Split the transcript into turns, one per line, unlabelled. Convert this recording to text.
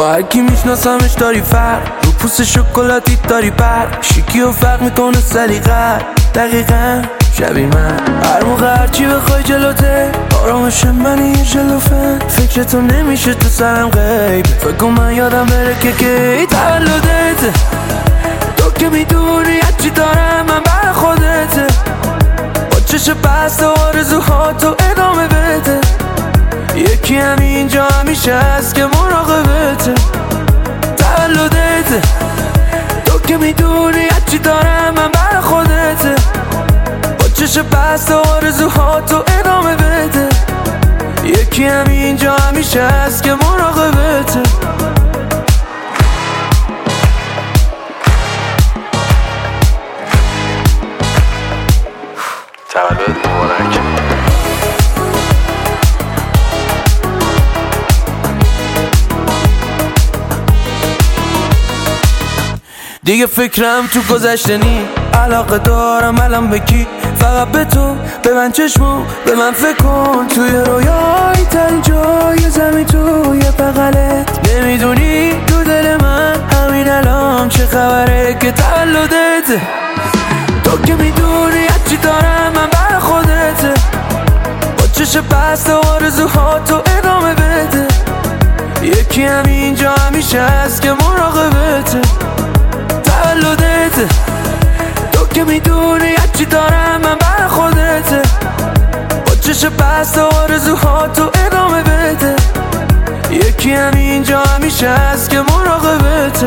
با هر کی میشناسمش داری فرق، رو پوست شکلاتی داری پر، شیکی و فرق میکنه سلیقه دقیقا شبیه من. هر موقع هرچی بخوای جلوته، آرامش منی یه جلوفن، فکرتو نمیشه تو سرم غیب، فکر کن من یادم بره که کی تولدته. تو که میدونی هرچی دارم من بر خودته، با چشم بسته آرزوهاتو ادامه بده. یکی همینجا همیشه هست که مراقبته. تولدته، تو که میدونی هرچی دارم من بر خودته، با چشم بسته آرزوهاتو ادامه بده. یکی همینجا همیشه هست که مراقبته.
تولد مبارک.
دیگه فکرم تو گذشته نی، علاقه دارم الان به کی؟ فقط به تو، به من چشمو، به من فکر کن. توی رویای تن جای زمین توی بغلت، نمیدونی تو دل من همین الان چه خبره که تولدته. تو که میدونی هرچی دارم من بر خودته، با چشم بسته آرزوهاتو ادامه بده. یکی همینجا همیشه هست که مراقبته. تولدته، تو که میدونی هرچی دارم من بر خودته، با چشم بسته آرزوهاتو ادامه بده. یکی همینجا همیشه هست که مراقبته.